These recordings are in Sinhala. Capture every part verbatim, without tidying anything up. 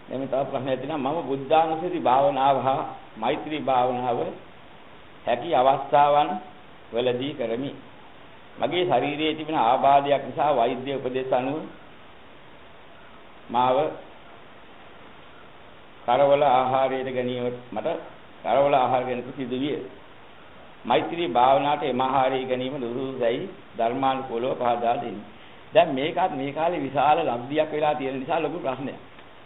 මේ තව ප්‍රශ්නයක් තියෙනවා මම බුද්ධානුස්සති භාවනාව හා මෛත්‍රී භාවනාව හැකි අවස්ථාවන් වලදී කරමි. මගේ ශරීරයේ තිබෙන ආබාධයක් නිසා වෛද්‍ය උපදෙස් අනුව මාව කරවල ආහාරයට ගැනීමට මට කරවල ආහාර ගැනීමට සිදු විය. මෛත්‍රී භාවනාවට එම ආහාරය ගැනීම දුරුසයි ධර්මානුකූලව පහදා දෙන්න. දැන් මේකත් මේ කාලේ විශාල ලබ්ධියක් වෙලා තියෙන නිසා ලොකු ප්‍රශ්නයක්.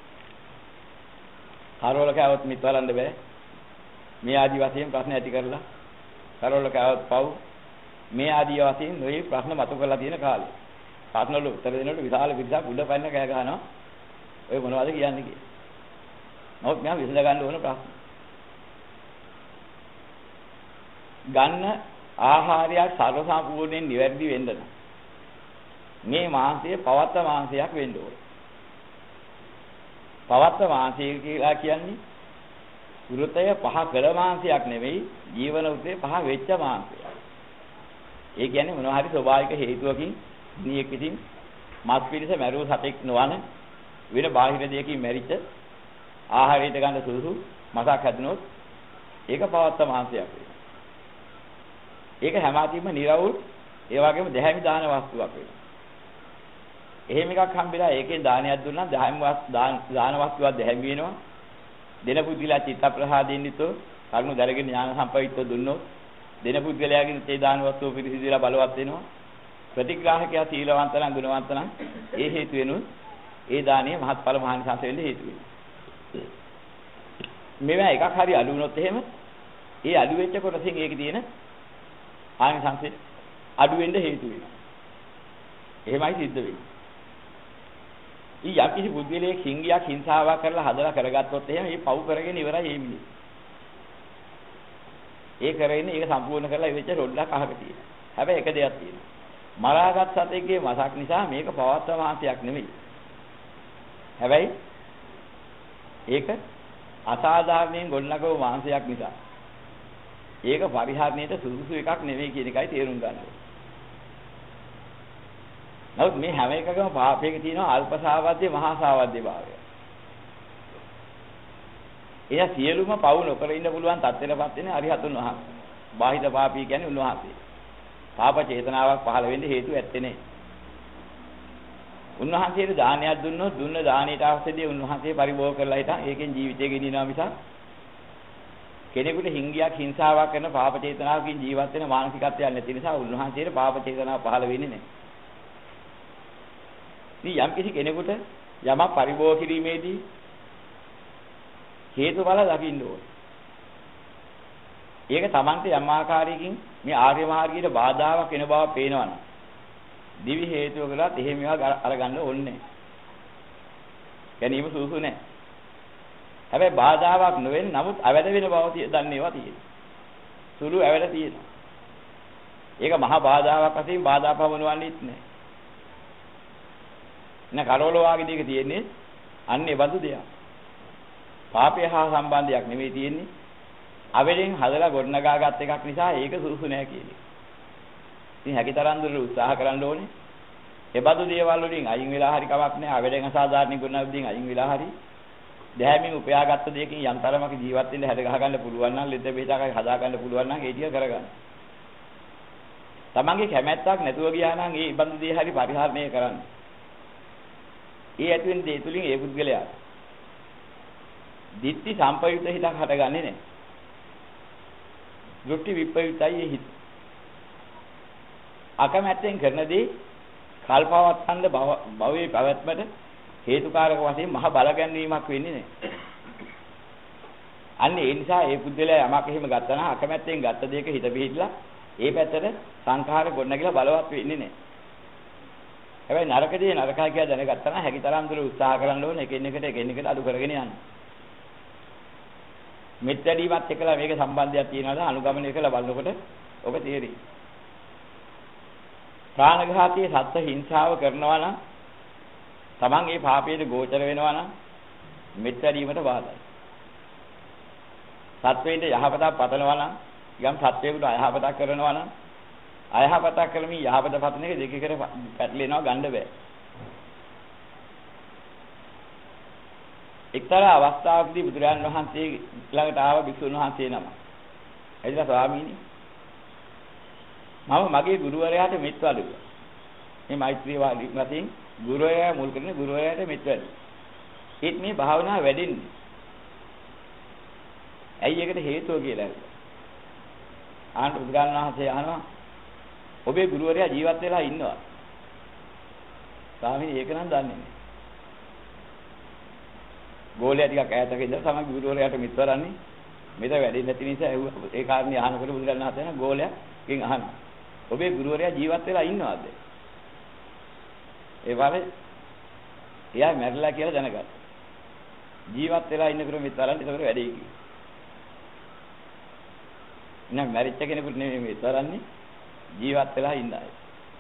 කරවල කෑවොත් මිත් වලන්න බෑ. මේ ආදි වශයෙන් ප්‍රශ්න ඇති කරලා කරවල කෑවොත් පව් මේ ආදී වශයෙන් ඔය ප්‍රශ්න මතු කරලා තියෙන කාලේ. ප්‍රශ්න වල උත්තර දෙනකොට විශාල පිරිසක් උඩ පැන්න කෑ ගහනවා. ඔය මොනවද කියන්නේ කියලා. නමුත් මම විසඳ ගන්න ඕන ප්‍රශ්න. ගන්න ආහාරය සර්ව සම්පූර්ණයෙන් නිවැරදි වෙන්න නම් මේ මාංශය පවත්ත මාංශයක් වෙන්න ඕනේ. පවත්ත මාංශය කියලා කියන්නේ වෘතය පහ කළ මාංශයක් නෙවෙයි ජීවන වෘතේ පහ වෙච්ච මාංශයක්. ඒ කියන්නේ මොනවා හරි ස්වභාවික හේතුවකින් නියෙක් විසින් මස් පිළිස මැරුව සතෙක් නොවන වෙන බාහිර දෙයකින් මැරිච්ච ආහාරයට ගන්න සුදුසු මසක් හැදුනොත් ඒක පවත්ත මාංශයක් වෙනවා. ඒක හැමතිස්සෙම නිර්වුල් ඒ වගේම දැහැමි දාන වස්තුවක් වෙනවා. එහෙම එකක් හම්බෙලා ඒකෙන් දානයක් දුන්නා දැහැමි දාන වස්තුවක් දැහැමි වෙනවා. දෙන පුද්ගලයා චිත්ත ප්‍රසාදයෙන් යුතුව කරුණු දරගෙන ඥාන සම්පවිත්ව දුන්නොත් දෙන පුද්ගලයාගේ තේ දාන වස්තුව පිරිසිදුලා බලවත් වෙනවා. ප්‍රතිග්‍රාහකයා සීලවන්ත නම් ගුණවන්ත නම් ඒ හේතු වෙනුත් ඒ දානීය මහත්ඵල මහානිසංස වෙන්න හේතු වෙනවා. මේවා එකක් හරි අඩු වුණොත් එහෙම ඒ අඩු වෙච්ච කොටසින් ඒකේ තියෙන ආනිසංසෙ අඩු වෙන්න හේතු වෙනවා. එහෙමයි සිද්ධ වෙන්නේ. ඊ යකිසි බුද්ධිලේ කිංගියක් හිංසාවක් කරලා හදලා කරගත්තොත් එහෙම මේ පව් කරගෙන ඉවරයි මේ මිනිහ. ඒ කරගෙන ඒක සම්පූර්ණ කරලා ඉවෙච්ච රොඩ්ඩක් අහක තියෙනවා. හැබැයි එක දෙයක් තියෙනවා. මරාගත් සතෙක්ගේ මසක් නිසා මේක පවත්ව මාසයක් නෙමෙයි. හැබැයි ඒක අසාධාරණයෙන් ගොඩනගව මාංශයක් නිසා. ඒක පරිහරණයට සුදුසු එකක් නෙවෙයි කියන එකයි තේරුම් ගන්න ඕනේ. නමුත් මේ හැම එකකම පාපයක තියෙනවා අල්ප සාවද්‍ය මහා සාවද්‍ය භාවය. එයා සියලුම පව් නොකර ඉන්න පුළුවන් තත්ත්වෙලපත් වෙන අරිහතුන් වහන්සේ. බාහිර පාපී කියන්නේ උන්වහන්සේ. පාප චේතනාවක් පහළ වෙන්න හේතු ඇත්තේ නැහැ. උන්වහන්සේට දානයක් දුන්නොත් දුන්න දාණයට අවශ්‍ය දේ උන්වහන්සේ පරිභෝග කරලා හිටන් ඒකෙන් ජීවිතය ගෙනියනවා මිසක් කෙනෙකුට හිංගියක් හිංසාවක් කරන පාප චේතනාවකින් ජීවත් වෙන මානසිකත්වයක් නැති නිසා උන්වහන්සේට පාප චේතනාව පහළ වෙන්නේ නැහැ. මේ යම් කිසි කෙනෙකුට යමක් පරිභෝග කිරීමේදී හේතුඵල දකින්න ඕනේ. ඒක Tamante යම් ආකාරයකින් මේ ආර්ය මාර්ගයට බාධාවක් වෙන බව පේනවනම් දිවි හේතුවකලත් එහෙම ඒවා අරගන්න ඕනේ නැහැ. ගැනීම සුසු නැහැ. හැබැයි බාධාවක් නොවෙන නමුත් අවැඩ වෙන බව දන්නේ ඒවා තියෙනවා. සුළු අවැඩ තියෙනවා. ඒක මහා බාධාවක් වශයෙන් බාධා පවනවන්නේත් නැහැ. න කරවල වාගේ දෙයක තියෙන්නේ අන්නේ බඳු දෙයක්. පාපය හා සම්බන්ධයක් නෙවෙයි තියෙන්නේ. අවැඩෙන් හදලා ගොඩනගාගත් එකක් නිසා ඒක සුසු නැහැ කියන්නේ. ඉතින් හැකිතරම් දුර උත්සාහ කරන්න ඕනේ. ඒ බඳු දේවල් වලින් අයින් වෙලා හරි කමක් නැහැ. අවැඩෙන් අසාධාරණ ගුණවලින් අයින් වෙලා හරි දැහැමින් උපයාගත්ත දෙයකින් යම් තරමක ජීවත් වෙන්න හැද ගහ ගන්න පුළුවන් නම් ලෙඩ බේතකයි හදා ගන්න පුළුවන් නම් ඒ ටික කරගන්න. තමන්ගේ කැමැත්තක් නැතුව ගියා නම් ඒ බඳු දේ හරි පරිහරණය කරන්න. ඒ ඇති වෙන දේ තුලින් ඒ පුද්ගලයා දිට්ඨි සම්පයුත හිතක් හටගන්නේ නැහැ. දෘෂ්ටි විප්‍රයුතයි හිත. අකමැත්තෙන් කරන දේ කල්පවත්තන්ද භවයේ පැවැත්මට හේතුකාරක වශයෙන් මහ බල ගැන්වීමක් වෙන්නේ නැහැ. අන්න ඒ නිසා ඒ පුද්ගලයා යමක් එහෙම ගත්තා නම් අකමැත්තෙන් ගත්ත දෙයක හිත පිහිටලා ඒ පැත්තට සංඛාර ගොඩනගලා බලවත් වෙන්නේ නැහැ. හැබැයි නරකදී නරකයි කියලා දැනගත්තා නම් හැකිතරම් දුර උත්සාහ කරන්න ඕනේ එකින් එකට එකින් එකට අඩු කරගෙන යන්න. මෙත්තඩීමත් එක්කලා මේක සම්බන්ධයක් තියනවාද අනුගමනය කළා බලනකොට ඔබ තේරෙයි. ප්‍රාණඝාතයේ සත්ත්ව හිංසාව කරනවා නම් තමන් ඒ පාපයට ගෝචර වෙනවා නම් මෙත්තඩීමට බාධායි. සත්වයට යහපතක් පතනවා නම් යම් සත්වයකට අයහපතක් කරනවා නම් අයහපතක් කරමින් යහපත පතන එක දෙකකට පැටලෙනවා ගන්න බෑ. එක්තරා අවස්ථාවකදී බුදුරජාණන් වහන්සේ ළඟට ආව භික්ෂුන් වහන්සේ නම. එදින ස්වාමීනි මම මගේ ගුරුවරයාට මෙත් වඩුවා. මේ මෛත්‍රී වාදී වශයෙන් ගුරුවරයා මුල් කරගෙන ගුරුවරයාට මෙත් වඩුවා. ඒත් මේ භාවනාව වැඩෙන්නේ. ඇයි ඒකට හේතුව කියලා අහුවා. ආන්ට බුදුරජාණන් වහන්සේ අහනවා ඔබේ ගුරුවරයා ජීවත් වෙලා ඉන්නවා. ස්වාමීනි ඒක නම් දන්නේ නැහැ. ගෝලයා ටිකක් ඈතක ඉඳලා තමයි ගුරුවරයාට මෙත් වඩන්නේ. මෙතන වැඩි නැති නිසා ඒ කාරණේ අහනකොට බුදුරජාණන් වහන්සේ අහන ගෝලයාගෙන් අහනවා. ඔබේ ගුරුවරයා ජීවත් වෙලා ඉන්නවද? ඒ වගේ එයා මැරිලා කියලා දැනගත්තා. ජීවත් වෙලා ඉන්නකොට මෙත් වඩන්නේ ඒකට වැඩි කිව්වා. නෑ මැරිච්ච කෙනෙකුට නෙමෙයි මෙත් වඩන්නේ ජීවත් වෙලා ඉන්න අය.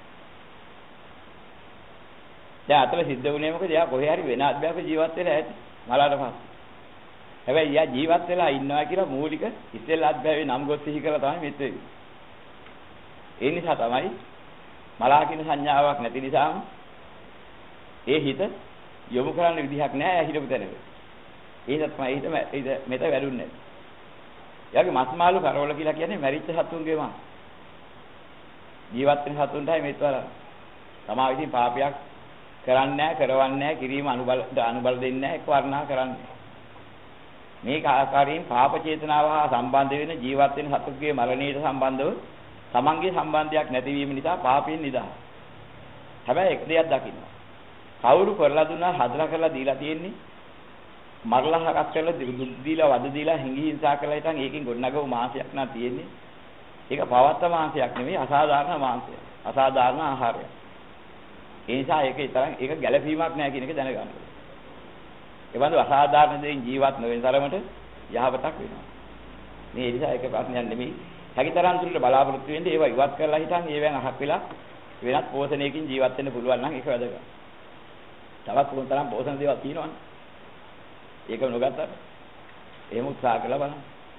දැන් අතල සිද්ධ වුණේ මොකද? එයා කොහේ හරි වෙන අධ්‍යාපක ජීවත් වෙලා ඇති. මලාට පස්සේ. හැබැයි යා ජීවත් වෙලා ඉන්නවා කියලා මූලික ඉස්සෙල්ලා අධ්‍යාපකේ නම් ගොස් සිහි කරලා තමයි මෙත් වෙන්නේ. ඒ නිසා තමයි මලා කියන සංඥාවක් නැති නිසාම ඒ හිත යොමු කරන්න විදිහක් නැහැ යා හිතපු තැනක. ඒ නිසා තමයි හිත මෙත වැඩුන්නේ. යාගේ මස්මාළු කරවල කියලා කියන්නේ මැරිච්ච සතුන්ගේ මස්. ජීවත් වෙන සතුන්ටයි මෙත් වරන. තමා විසින් පාපයක් කරන්නේ නැහැ, කරවන්නේ නැහැ, කිරීම අනුබල අනුබල දෙන්නේ නැහැ, එක් වර්ණා කරන්නේ. මේක ආකාරයෙන් පාප චේතනාව හා සම්බන්ධ වෙන ජීවත් වෙන සතුන්ගේ මරණයට සම්බන්ධව තමන්ගේ සම්බන්ධයක් නැතිවීම නිසා පාපයෙන් නිදහස්. හැබැයි එක් දෙයක් දකින්න. කවුරු කරලා දුන්නා හදලා කරලා දීලා තියෙන්නේ මරලා හරක් කරලා දුක් දීලා වද දීලා හිඟි හිංසා කරලා හිටන් ඒකෙන් ගොඩනගව මාංශයක් නා තියෙන්නේ. ඒක පවත්ත මාංශයක් නෙමෙයි අසාධාරණ මාංශයක්. අසාධාරණ ආහාරයක්. ඒ නිසා ඒක තරම් ඒක ගැළපීමක් නෑ කියන එක දැනගන්න ඕනේ. ඒ වගේ අසාධාරණ දෙයින් ජීවත් නොවන තරමට යහපතක් වෙනවා. මේ ඒ නිසා ඒක ප්‍රශ්නයක් නෙමෙයි. හැකිතරම් දුරට බලාපොරොත්තු වෙන්නේ ඒවා ඉවත් කරලා හිටන් ඒවෙන් අහක් වෙලා වෙනත් පෝෂණයකින් ජීවත් වෙන්න පුළුවන් නම් ඒක වැදගත්. තවත් කොහොමතරම් පෝෂණ දේවල් තියෙනවනේ. ඒක නොගත්තට එහෙම උත්සාහ කළා බලන්න.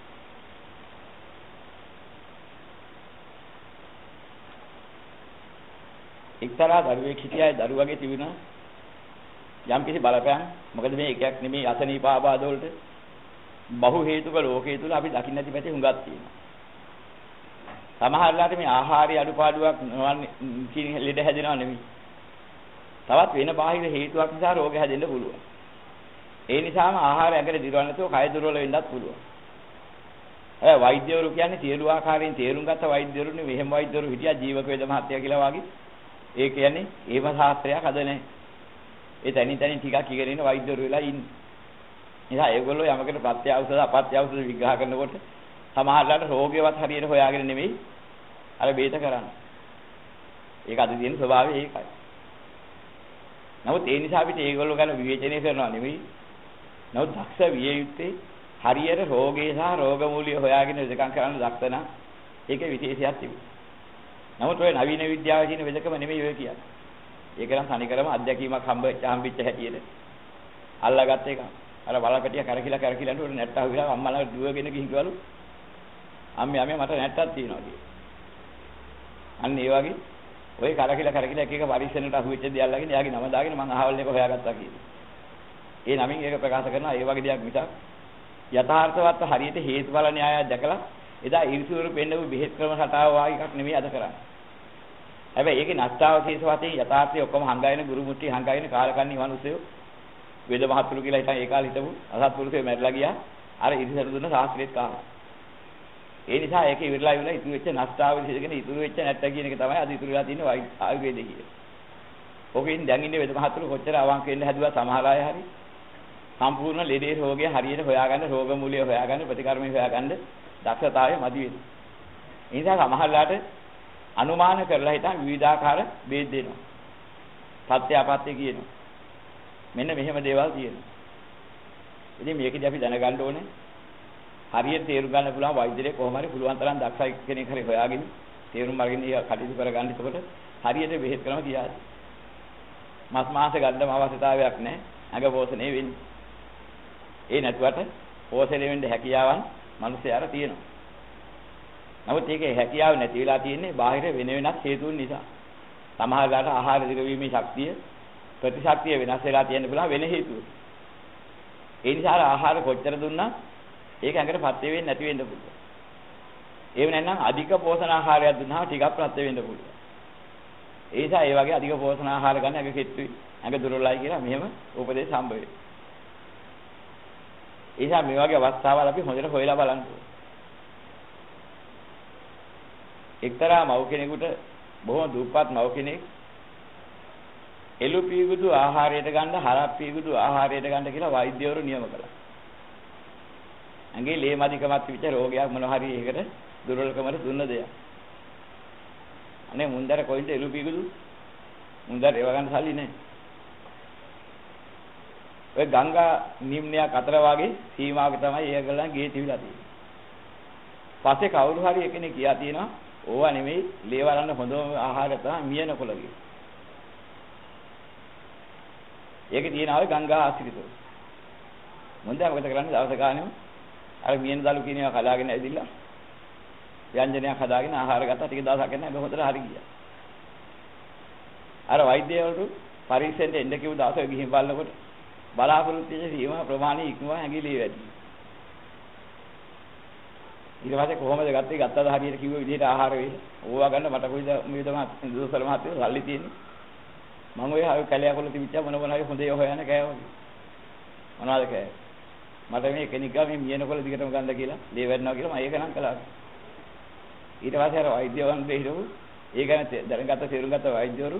එක්තරා දරුවෙක් හිටියා දරුවගේ තිබුණා යම් කිසි බලපෑම්. මොකද මේ එකක් නෙමෙයි අසනීප ආබාධ වලට බහු හේතුක ලෝකයේ තුල අපි දකින්න නැති පැති හුඟක් තියෙනවා. සමහරලාට මේ ආහාරي අඩුපාඩුවක් නොවන්නේ කියන ලෙඩ හැදෙනව නෙමෙයි. තවත් වෙන බාහිර හේතුවක් නිසා රෝග හැදෙන්න පුළුවන්. ඒ නිසාම ආහාර ඇඟට දිරවන්න නැතුව කය දුර්වල වෙන්නත් පුළුවන්. ඒ වෛද්‍යවරු කියන්නේ සියලු ආකාරයෙන් තේරුම් ගත්ත වෛද්‍යවරුනේ මෙහෙම වෛද්‍යවරු හිටියා ජීවක වේද මහත්තයා කියලා වගේ. ඒ කියන්නේ ඒව ශාස්ත්‍රයක් අද නැහැ. ඒ තනින් තනින් ටිකක් ඉගෙන ඉන්න වෛද්‍යවරු වෙලා ඉන්නේ. නිසා ඒගොල්ලෝ යමකට ප්‍රත්‍ය ඖෂධ අපත්‍ය ඖෂධ විග්‍රහ කරනකොට සමහරවිට රෝගයවත් හරියට හොයාගෙන නෙමෙයි අර බේත කරන්නේ. ඒක අද තියෙන ස්වභාවය ඒකයි. නමුත් ඒ නිසා අපිට ඒගොල්ලෝ ගැන විවේචනය කරනවා නෙමෙයි. නමුත් දක්ෂ විය යුත්තේ හරියට රෝගේ සහ රෝග මූලිය හොයාගෙන වෙදකම් කරන්න දක්ෂ නම් ඒකේ විශේෂයක් තිබුණා. නමුත් ඔය නවීන විද්‍යාවේ තියෙන වෙදකම නෙමෙයි ඔය කියන්නේ. ඒක නම් තනිකරම අත්දැකීමක් හම්බෙච්ච හම්බෙච්ච හැටියට අල්ලාගත්ත එක. අර බලකටිය කරකිලා කරකිලා නේද නැට්ට අහුවිලා අම්මලා දුවගෙන ගිහින් කිවලු අම්මේ අම්මේ මට නැට්ටක් තියෙනවා කියලා. අන්න ඒ වගේ ඔය කරකිලා කරකිලා එක එක පරිස්සමකට අහුවෙච්ච දේ අල්ලගෙන එයාගේ නම දාගෙන මං අහවල් එක හොයාගත්තා කියලා. ඒ නමින් ඒක ප්‍රකාශ කරනවා ඒ වගේ දෙයක් මිසක් යථාර්ථවත් හරියට හේතුඵල න්‍යායය දැකලා එදා ඉරිසුවරු පෙන්නපු බෙහෙත් ක්‍රම රටාව වාගේ එකක් නෙමෙයි අද කරන්නේ. හැබැයි ඒකේ නැස්තාවශේෂ වශයෙන් යථාර්ථය ඔක්කොම හංගාගෙන ගුරු මුට්ටි හංගාගෙන කාලකන්ණි මිනිස්සු වේද මහත්තුරු කියලා හිටන් ඒ කාලේ හිටපු අසත්පුරුෂයෝ මැරිලා ගියා. අර ඉරිසරු දුන්න ශාස්ත්‍රීයත් කාලා. ඒ නිසා ඒක ඉවරලා ඉවරලා ඉතුරු වෙච්ච නැස්තාවශේෂගෙන ඉතුරු වෙච්ච නැත්ත කියන එක තමයි අද ඉතුරු වෙලා තියෙන ආයුර්වේදයේ කියන්නේ. ඕකෙන් දැන් ඉන්නේ වේද මහත්තුරු කොච්චර අවංක වෙන්න හැදුවා සමහර අය හරි. සම්පූර්ණ ලෙඩේ රෝගය හරියට හොයාගන්න රෝග මූලය හොයාගන්න ප්‍රතිකර්මය හොයාගන්න දක්ෂතාවය මදි වෙනවා. ඒ නිසා සමහරලාට අනුමාන කරලා හිටන් විවිධාකාර බේද දෙනවා. සත්‍ය අපත්‍ය කියනවා. මෙන්න මෙහෙම දේවල් තියෙනවා. ඉතින් මේකදී අපි දැනගන්න ඕනේ හරියට තේරුම් ගන්න පුළුවන් වෛද්‍යරේ කොහොම හරි පුළුවන් තරම් දක්ෂයි කෙනෙක් හරි හොයාගෙන තේරුම් අරගෙන ඒක කටයුතු කරගන්න. එතකොට හරියට බෙහෙත් ක්‍රම කියාද. මාස් මාස ගන්නම අවශ්‍යතාවයක් නැහැ. අඟ පෝෂණය වෙන්නේ. ඒ නැතුවට පෝෂණය වෙන්න හැකියාවන් මිනිස්යාට තියෙනවා. නමුත් ඒකේ හැකියාව නැති වෙලා තියෙන්නේ බාහිර වෙන වෙනත් හේතුන් නිසා. සමහරවිට ආහාර දිරවීමේ ශක්තිය ප්‍රතිශක්තිය වෙනස් වෙලා තියෙන පුළුවන් වෙන හේතුව. ඒ නිසා ආහාර කොච්චර දුන්නා ඒක ඇඟට පත් වෙන්නේ නැති වෙන්න පුළුවන්. ඒව නැත්නම් අධික පෝෂණ ආහාරයක් දුන්නාම ටිකක් ප්‍රත් වෙන්න පුළුවන්. ඒ නිසා ඒ වගේ අධික පෝෂණ ආහාර ගන්න ඇඟ කෙට්ටුයි, ඇඟ දුර්වලයි කියලා මෙහෙම උපදේශ හම්බ වෙනවා. ඒ නිසා මේ වගේ අවස්ථාවල් අපි හොඳට හොයලා බලන්න ඕනේ. එක්තරා මව් කෙනෙකුට බොහොම දුප්පත් මව් කෙනෙක් එළු පීගුදු ආහාරයට ගන්න හරක් පීගුදු ආහාරයට ගන්න කියලා වෛද්‍යවරු නියම කළා. ඇඟේ ලේ මදිකමත් විතර රෝගයක් මොනවා හරි ඒකට දුර්වලකමට දුන්න දෙයක්. අනේ මුන්දර කොයින්ද එළු පීගුදු? මුන්දර ඒව ගන්න සල්ලි නැහැ. ඔය ගංගා නිම්නයක් අතර වගේ සීමාවක තමයි ඒගොල්ලන් ගේ තිබිලා තියෙන්නේ. පස්සේ කවුරු හරි එකෙක් කියා තියෙනවා ඕවා නෙමෙයි ලේ වලන්න හොඳම ආහාරය තමයි මියනකොළ කියලා. ඒක තියෙනවා ඔය ගංගා ආශ්‍රිතව. මොන්දා මොකද කරන්නේ දවස ගානෙම අර මියන දලු කියන ඒවා කලාගෙන ඇවිදින්න ව්‍යංජනයක් හදාගෙන ආහාර ගත්තා ටික දවසක් යනවා ඒක හොඳට හරි ගියා. අර වෛද්‍යවරු පරීක්ෂණයට එන්න කිව්ව දවසක ගිහින් බලනකොට බලාපොරොත්තු වෙච්ච සීමා ප්‍රමාණය ඉක්මවා ඇඟිලි වැඩි. ඊට පස්සේ කොහොමද ගත්තේ ගත්තද හරියට කිව්ව විදිහට ආහාර වේල. ඕවා ගන්න මට කොයිද මේ දම දුසල මහත්තයෝ සල්ලි තියෙන්නේ. මම ඔය ආවේ කැලෑකොළ තිබිච්ච මොන මොන හරි හොඳේ හොයන කෑවා. මොනවද කෑවේ? මට මේ කෙනෙක් ගා මේ මියනකොළ දිගටම ගන්න කියලා ලේ වැඩනවා කියලා මම ඒක නම් කළා. ඊට පස්සේ අර වෛද්‍යවරුන් දෙහිරෝ ඒ ගැන දැනගත්ත තේරුම් ගත්ත වෛද්‍යවරු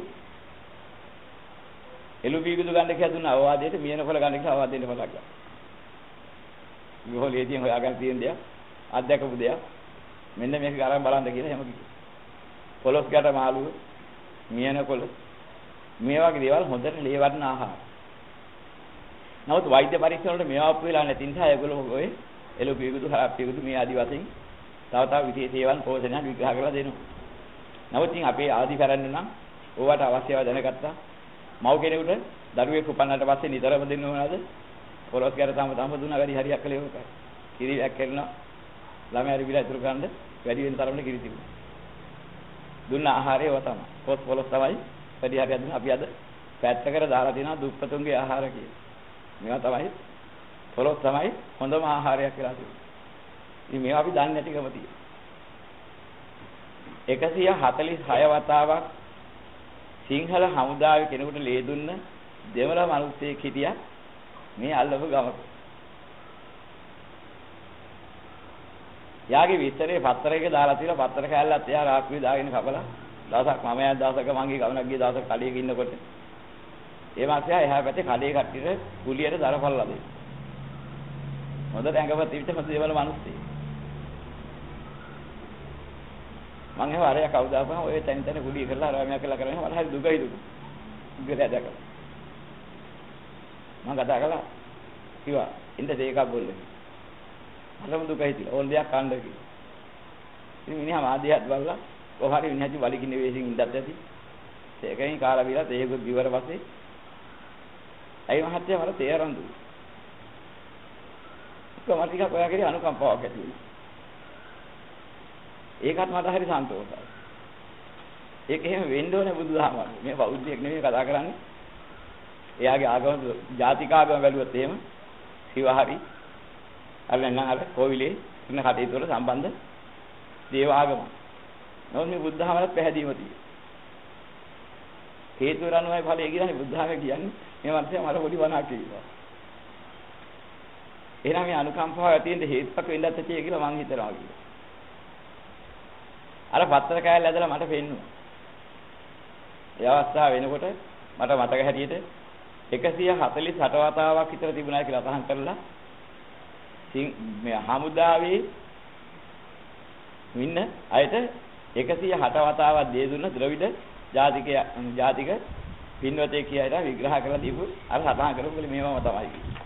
එළු බීගුදු ගන්න කියලා දුන්න අවවාදයට මියනකොළ ගන්න කියලා අවවාද දෙන්න පටන් ගත්තා. විහෝලේදී හොයාගන්න තියෙන දෙයක් අධ්‍යක්ෂක දෙයක් මෙන්න මේක අරන් බලන්න කියලා එහෙම කිව්වා. පොලොස් ගැට මාළුව මියනකොළ මේ වගේ දේවල් හොඳට ලේ වඩන ආහාර. නමුත් වෛද්‍ය පරීක්ෂණ වලට මේවා අපු වෙලා නැති නිසා ඒගොල්ලෝ ඔය එළු බීගුදු හරක් බීගුදු මේ ආදි වශයෙන් තව තව විශේෂ ඒවාන් පෝෂණයක් විග්‍රහ කරලා දෙනවා. නමුත් ඉතින් අපේ ආදි කරන්න නම් ඕවට අවශ්‍යව දැනගත්තා. මව් කෙනෙකුට දරුවෙක් උපන්නට පස්සේ නිතරම දෙන්න ඕනද? පොලොස් ගැට තම තම දුන්නා වැඩි හරියක් කළේ ඕකයි. කිරියක් කරනවා. ළමයා රිවිලා ඉතුරු කරන්න වැඩි වෙන තරමට කිරි තිබුණා. දුන්න ආහාරය ඒවා තමයි. පොස් පොලොස් තමයි වැඩි හරියක් දුන්න. අපි අද පැත්තකට දාලා තියෙනවා දුප්පතුන්ගේ ආහාර කියලා. මේවා තමයි පොලොස් තමයි හොඳම ආහාරයක් කියලා තියෙන්නේ. ඉතින් මේවා අපි දන්නේ නැතිකම තියෙනවා. එකසිය හතළිස් හය වතාවක් සිංහල හමුදාවේ කෙනෙකුට ලේ දුන්න දෙමළ මිනිස්සෙක් හිටියා මේ අල්ලපු ගමක. යාගේ විස්තරේ පත්තරයක දාලා තියලා පත්තර කෑල්ලත් එයා රාක්කුවේ දාගෙන කපලා දවසක් මම යා දවසක මංගේ ගමනක් ගිය දවසක් කඩේක ඉන්නකොට ඒ මාසයා එහා පැත්තේ කඩේ කට්ටියට කුලියට දරපල්ලා දෙන්න. හොඳට ඇඟපත් තිබිච්ච හොඳ දේවල් මිනිස්සෙක්. මං එහෙම අරයා කවුද ආපහම ඔය තැන් තැන කුලිය කරලා අරවා මෙයා කියලා කරගෙන මට හරි දුකයි දුක. දුකලා දැකලා. මං කතා කළා කිව්වා ඉන්න දෙයක බොල්ලේ. මටම දුකයි තියලා ඕන දෙයක් කන්න කිව්වා. ඉතින් මිනිහා මාදියත් බලලා කොහරි මිනිහාගේ වලිගින්නේ වේසින් ඉඳද්ද ඇති. ඒකෙන් කාලා බීලා තේකුත් දිවර පස්සේ අයි මහත්තයා මට තේරන් දුන්නා. කොහොමද ටිකක් ඔයාගේ අනුකම්පාවක් ඇති වුණා. ඒකත් මට හරි සන්තෝෂයි. ඒක එහෙම වෙන්න ඕනේ බුදුදහම. මේ බෞද්ධයෙක් නෙමෙයි කතා කරන්නේ. එයාගේ ආගම ජාතිකාගම බැලුවොත් එහෙම සිවහරි අර නැත්නම් අර කෝවිලේ ඉන්න කටයුතු වල සම්බන්ධ දේව ආගම. නමුත් මේ බුද්ධහමලත් පැහැදීම තියෙනවා. හේතු රණුවයි ඵලයේ කියන්නේ බුද්ධහම කියන්නේ මේ වන්සයා මර පොඩි වණක් කියනවා. එහෙනම් මේ අනුකම්පාව ඇති වෙන්න හේතුවක් වෙන්නත් ඇති කියලා මං හිතනවා කියලා. අර පත්තර කෑල්ල ඇදලා මට පෙන්නුවා. ඒ අවස්ථාව වෙනකොට මට මතක හැටියට එකසිය හතළිස් අට වතාවක් විතර තිබුණා කියලා අතහන් කරලා මේ හමුදාවේ ඉන්න අයට එකසිය අට වතාවක් දේ දුන්න ද්‍රවිඩ ජාතික ජාතික පින්වතේ කියලා විග්‍රහ කරලා දීපු අර සතහන් කරපු මේවම තමයි.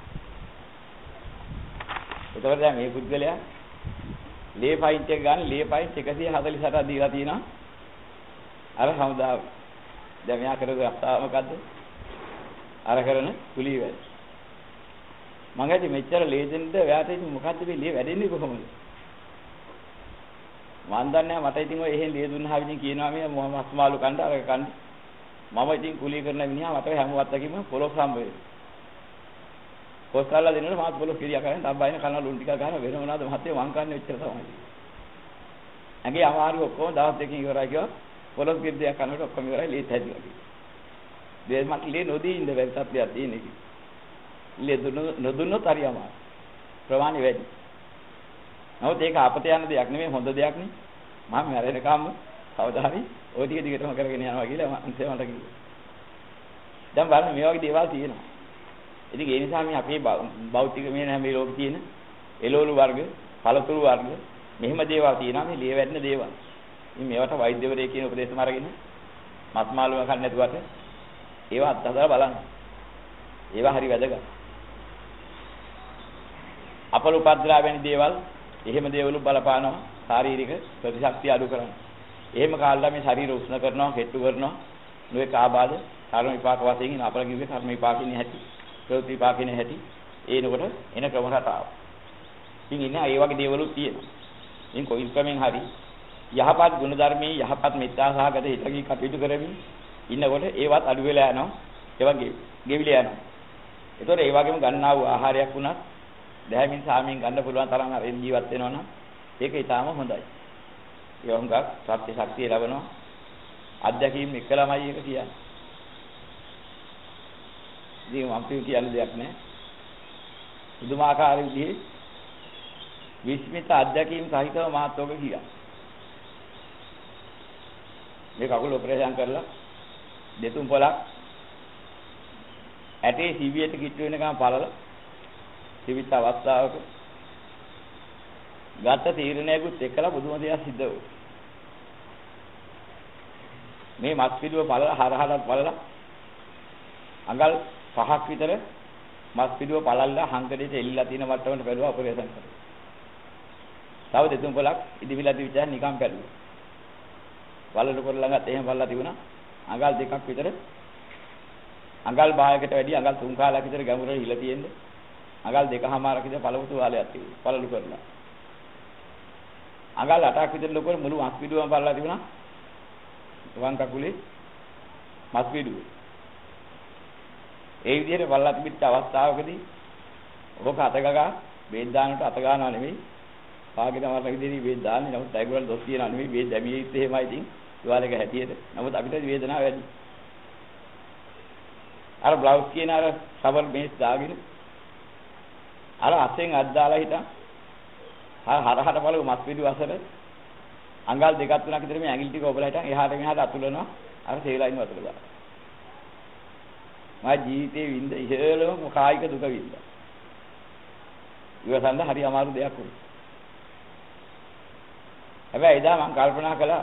ඒතකොට දැන් මේ පුද්ගලයා ලේ පයින්ට් එක ගන්න ලේ පයින්ට් එකසිය හතළිස් අටක් දීලා තියෙනවා. අර හමුදාව. දැන් මෙයා කරපු අවස්ථාව මොකද්ද? අර කරන කුලී වැඩ. මම හිතේ මෙච්චර ලේ දෙන්න එයාට ඉතින් මොකද්ද මේ ලේ වැඩෙන්නේ කොහොමද? මන් දන්නේ මට ඉතින් ඔය එහෙන් ලේ දුන්නා විදිහින් කියනවා මේ මස් මාළු කන්න අර කන්න. මම ඉතින් කුලී කරන මිනිහා මට හැම වත්තකින්ම පොලොස් හම්බ වෙනවා. කොස්සල්ලා දෙනකොට මාත් පොළොස් කිරියා කරන්නේ තබ්බයින කනවා ලුණු ටිකක් ගන්න වෙන මොනවද මහත්තයෝ වං කන්නේ ඔච්චර තමයි. ඇඟේ අමාරු ඔක්කොම දවස් දෙකකින් ඉවරයි කිව්වා. පොළොස් කිරියා කනකොට ඔක්කොම ඉවරයි ලීත් හැදිලා කිව්වා. දෙමත් ලී නොදී ඉන්න බැරි තත්ත්වයක් තියෙන කිව්වා. ලී නොදුන්නොත් හරි අමාරු. ප්‍රමාණි වැඩි. නමුත් ඒක අපත යන දෙයක් නෙමෙයි හොඳ දෙයක් නේ. මම මැරෙනකම්ම කවදා හරි ওই ටික දිගටම කරගෙන යනවා කියලා මම මට කිව්වා. දැන් බලන්න මේ වගේ දේවල් තියෙනවා. ඉතින් ඒ නිසා මේ අපේ භෞතික මේ හැම ලෝකෙ තියෙන එළවලු වර්ග, පළතුරු වර්ග මෙහෙම දේවල් තියෙනවා මේ ලේ වැටෙන දේවල්. ඉතින් මේවට වෛද්‍යවරයෙක් කියන උපදේශම අරගෙන මස් මාළුව කන්න නැතුවට ඒවා අත්හදලා බලන්න. ඒවා හරි වැදගත්. අපල උපද්දලා වෙන දේවල් එහෙම දේවලු බලපානවා ශාරීරික ප්‍රතිශක්තිය අඩු කරනවා. එහෙම කාලලා මේ ශරීර උෂ්ණ කරනවා, හෙට්ටු කරනවා. නොඒක ආබාධ කර්ම විපාක වශයෙන් ඉන අපල කිව්වේ කර්ම විපාකින් හැටි, ප්‍රවෘත්ති විපාකින් හැටි ඒනකොට එන ක්‍රම රටාව. ඉතින් ඉන්නේ ඒ වගේ දේවලුත් තියෙනවා. ඉතින් කොයි ක්‍රමෙන් හරි යහපත් ගුණ ධර්මයේ යහපත් මිත්‍යාසහගත හිතකී කටයුතු කරමින් ඉන්නකොට ඒවත් අඩු වෙලා යනවා. ඒ වගේ ගෙවිලා යනවා. ඒතකොට ඒ වගේම ගන්නා වූ ආහාරයක් වුණත් දැහැමින් සාමින් ගන්න පුළුවන් තරම් අර ජීවත් වෙනවා නම් ඒක ඊටාම හොඳයි. ඒ වගේම සත්‍ය ශක්තිය ලැබෙනවා. අධ්‍යක්ීම් එක්කලාමයි එක කියන්නේ. ඉතින් මම කියන දෙයක් නෑ. පුදුමාකාර විදිහේ විස්මිත අධ්‍යක්ීම් සහිතව මාත්‍රෝග කියා. මේ කකුල ඔපරේෂන් කරලා දෙතුන් පොලක් ඇටේ සිවියට කිට්ටු වෙනකම් පළලා සිවිත් අවස්ථාවක ගත තීරණයකුත් එක්කලා බුදුම දෙයක් සිද්ධ වුණා. මේ මස් පිළුව පළලා හරහරත් පළලා අඟල් පහක් විතර මස් පිළුව පළල්ලා හංකඩේට එල්ලලා තියෙන මට්ටමට බැලුවා ඔපරේෂන් කරලා. තව දෙතුන් පොලක් ඉදිවිලා තිබිච්චා නිකම් බැලුවා. වලලු කර ළඟත් එහෙම බලලා තිබුණා. අඟල් දෙකක් විතර අඟල් භාගයකට වැඩි අඟල් තුන් කාලයක් විතර ගැඹුරට හිල තියෙන්නේ. අඟල් දෙකමාරක විතර පළවතු වාලයක් තිබුණා. පළලු කරලා. අඟල් අටක් විතර ලොකු මුළු මස් පිඩුවම බලලා තිබුණා. වම් කකුලේ මස් පිඩුව. ඒ විදිහට බලලා තිබිච්ච අවස්ථාවකදී ඔබ අතගගා බේත් දානට අත ගන්නවා නෙමෙයි. පාගෙන මරන විදිහේ බේත් දාන්නේ. නමුත් ඒගොල්ලෝ දොස් කියනවා නෙමෙයි. බේත් දැමිය යුත්තේ එහෙමයි ඉතින්. තුවාලයක හැටියට. නමුත් අපිට වේදනාව වැඩි. අර බ්ලවුස් කියන අර සබල් මේස් දාගෙන අර අතෙන් අත් දාලා හිටන් හරහට බලව මස් පිඩු අසර අඟල් දෙකක් තුනක් විතර මේ ඇඟිලි ටික ඔබලා හිටන් එහාට මෙහාට අතුලනවා අර සේලයින් වතුර දාලා. මා ජීවිතේ විඳ ඉහළම කායික දුක විඳා. ඉවසන්න හරි අමාරු දෙයක් වුණා. හැබැයි එදා මම කල්පනා කළා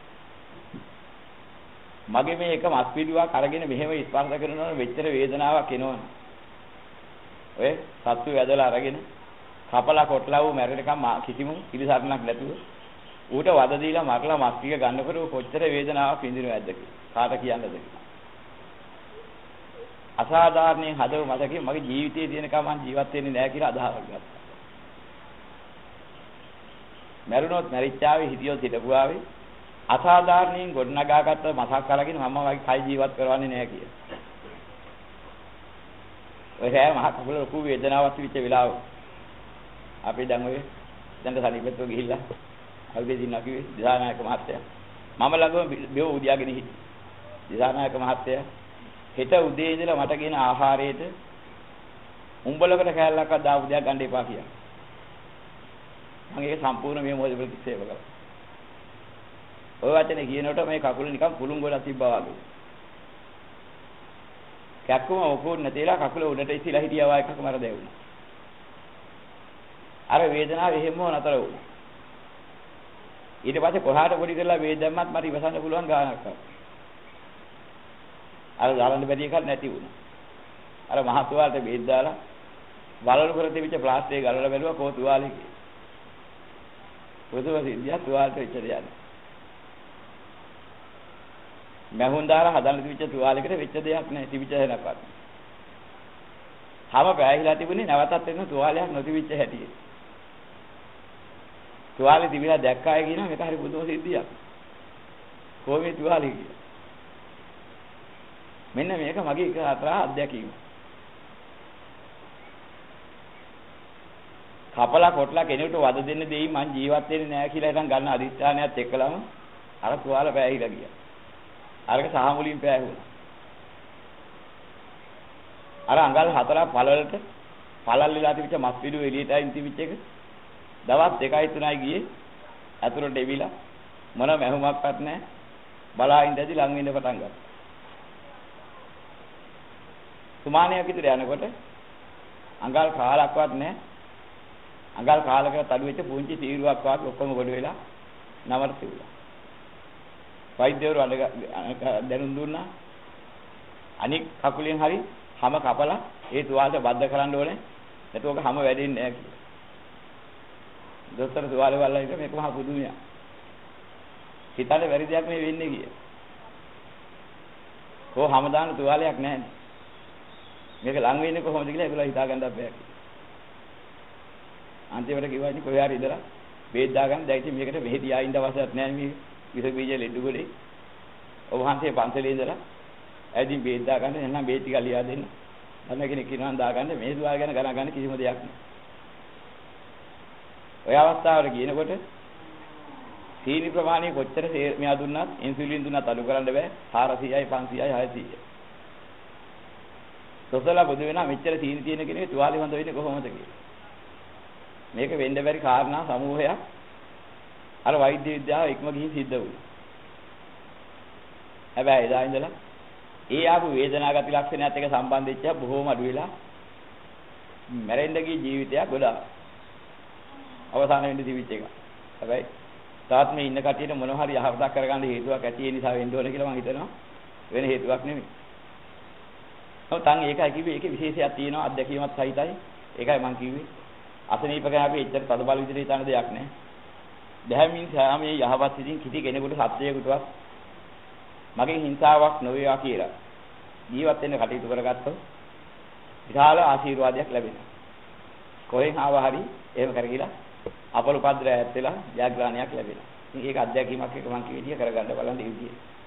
මගේ මේ එක මස් පිඩුවක් අරගෙන මෙහෙම ස්පර්ශ කරනවනේ මෙච්චර වේදනාවක් එනවනේ. ඔය සත්තු වැදලා අරගෙන කපලා කොටලා වූ මැරෙනකම් කිසිම පිළිසරණක් නැතුව ඌට වද දීලා මරලා මස් ටික ගන්නකොට කොච්චර වේදනාවක් විඳිනවද කාට කියන්නද කියලා. අසාධාරණයෙන් හදව මතකේ මගේ ජීවිතයේ තියෙනකම් මම ජීවත් වෙන්නේ නැහැ කියලා අදහසක් ගත්තා. මැරුණොත් මැරිච්චාවේ හිටියොත් හිටපුවාවේ අසාධාරණයෙන් ගොඩනගාගත්ත මසක් කරගෙන මම වගේ කයි ජීවත් කරවන්නේ නැහැ කියලා. ඔය රෑ මහ කකුල ලොකු වේදනාවක් තිබිච්ච වෙලාව අපි දැන් ඔය දැන් සනීපෙත්ව ගිහිල්ලා අවුදේ දිනා කිව්වේ දිසානායක මහත්තයා මම ළඟම බෙව උදියාගෙන හිටියේ. දිසානායක මහත්තයා හෙට උදේ ඉඳලා මට කියන ආහාරයට උඹලකට කෑල්ලක්වත් දාපු දෙයක් ගන්න එපා කියලා. මම ඒක සම්පූර්ණ මේ මොහොතේ ප්‍රතික්ෂේප කළා. ඔය වචනේ කියනකොට මේ කකුල නිකන් පුළුන් ගොඩක් තිබ්බා වගේ. කැක්කම ඔකෝන් නැතිලා කකුල උඩට ඉසිලා හිටියා වගේ එකක් මර දැවුණා. අර වේදනාව එහෙමම නතර වුණා. ඊට පස්සේ කොහාට පොඩි කරලා වේද දැම්මත් මට ඉවසන්න පුළුවන් ගානක් ආවා. අර දාලන්න බැරි එකක් නැති වුණා. අර මහ තුවාලට වේද දාලා වලලු කර තිබිච්ච ප්ලාස්ටික් ගලවලා බැලුවා කෝ තුවාලේ. පොදුව සිද්ධිය තුවාලට ඉච්චර යන්නේ. මහුන් දාලා හදන්න තිබිච්ච තුවාලයකට වෙච්ච දෙයක් නැහැ තිබිච්ච හැනක්වත්. හැම පෑහිලා තිබුණේ නැවතත් එන්න තුවාලයක් නොතිබිච්ච හැටියේ. තුවාලේ තිබිලා දැක්කාය කියනවා මේක හරි බුදුම සිද්ධියක්. කොහොමද තුවාලේ කියන්නේ? මෙන්න මේක මගේ එක අතර අත්දැකීම. කපලා කොටලා කෙනෙකුට වද දෙන්න දෙයි මං ජීවත් වෙන්නේ නැහැ කියලා හිතන් ගන්න අදිස්ථානයත් එක්කලම අර තුවාල පෑහිලා ගියා. අරක සාමුලින් පෑහුණා. අර අඟල් හතරක් පළවලට පළල් වෙලා තිබිච්ච මස් පිඩු එළියට අයින් තිබිච්ච එක දවස් දෙකයි තුනයි ගියේ අතුරට එවිලා මොන මැහුමක්වත් නැහැ. බලා ඉඳදී ලඟ වෙන්න පටන් ගත්තා. සුමානයක් විතර යනකොට අඟල් කාලක්වත් නැහැ. අඟල් කාලකට තඩු වෙච්ච පුංචි තීරුවක් වාගේ ඔක්කොම ගොඩ වෙලා නවර තිබුණා. වෛද්‍යවරු අඬ දැනුම් දුන්නා. අනික් කකුලෙන් හරි හැම කපලා ඒ තුවාලට බද්ධ කරන්න ඕනේ. නැත්නම් ඔක හැම වැඩෙන්නේ නැහැ කියලා. දොස්තර තුවාලේ වල්ලා ඉතින් මේක මහා පුදුමයක්. හිතන්න බැරි දෙයක් මේ වෙන්නේ කියලා. කො හැම දාන තුවාලයක් නැහැ. මේක ලඟ වෙන්නේ කොහොමද කියලා ඒගොල්ලෝ හිතා ගන්නත් බෑ. අන්තිමට කිව්වා ඉතින් කොහේ හරි ඉඳලා බේත් දාගන්න දැන් ඉතින් මේකට මෙහෙ තියා ඉන්න අවශ්‍යයක් නැහැ මේ විස බීජ ලෙඩු ගොඩේ. ඔබ වහන්සේ පන්සලේ ඉඳලා ඇදින් බේත් දාගන්න එහෙනම් බේත් ටික ලියා දෙන්න. අන්න කෙනෙක් කියනවා දාගන්න මේ දුවා ගැන ගණන් ගන්න කිසිම දෙයක් නෑ. ඔය අවස්ථාවට කියනකොට සීනි ප්‍රමාණය කොච්චර මෙයා දුන්නත් ඉන්සුලින් දුන්නත් අඩු කරන්න බෑ. හාරසීයයි පන්සීයයි හයසීයයි. සොසලා බුදු වෙනා මෙච්චර සීනි තියෙන කෙනෙක් තුවාලේ හොඳ වෙන්නේ කොහොමද කියලා. මේක වෙන්න බැරි කාරණා සමූහයක් අර වෛද්‍ය විද්‍යාව ඉක්ම ගිහින් සිද්ධ වුණා. හැබැයි එදා ඉඳලා ඒ ආපු වේදනාගති ලක්ෂණයත් එක්ක සම්බන්ධ වෙච්ච බොහෝම අඩු වෙලා මැරෙන්න ගිය ජීවිතයක් ගොඩාක් අවසාන වෙන්න තිබිච්ච එක. හැබැයි තාත් මේ ඉන්න කටියට මොනවා හරි යහපතක් කරගන්න හේතුවක් ඇති ඒ නිසා වෙන්න ඕනේ කියලා මම හිතනවා. වෙන හේතුවක් නෙමෙයි. ඔව් තන් ඒකයි කිව්වේ ඒකේ විශේෂයක් තියෙනවා අත්දැකීමත් සහිතයි. ඒකයි මම කිව්වේ. අසනීප ගැන අපි එච්චර තද බල විදිහට හිතන දෙයක් නෑ. දැහැමින් සාමයේ යහපත් සිතින් කිසි කෙනෙකුට සත්‍යයකටවත් මගේ හිංසාවක් නොවේවා කියලා ජීවත් වෙන්න කටයුතු කරගත්තොත් විශාල ආශිර්වාදයක් ලැබෙනවා. කොහෙන් ආවා හරි එහෙම කරගිලා අපල උපද්‍රය ඇත් වෙලා ජයග්‍රහණයක් ලැබෙනවා. ඉතින් ඒක අත්දැකීමක් එක මම කිව්ව විදිහ කරගන්න බලන්න ඉන්නේ.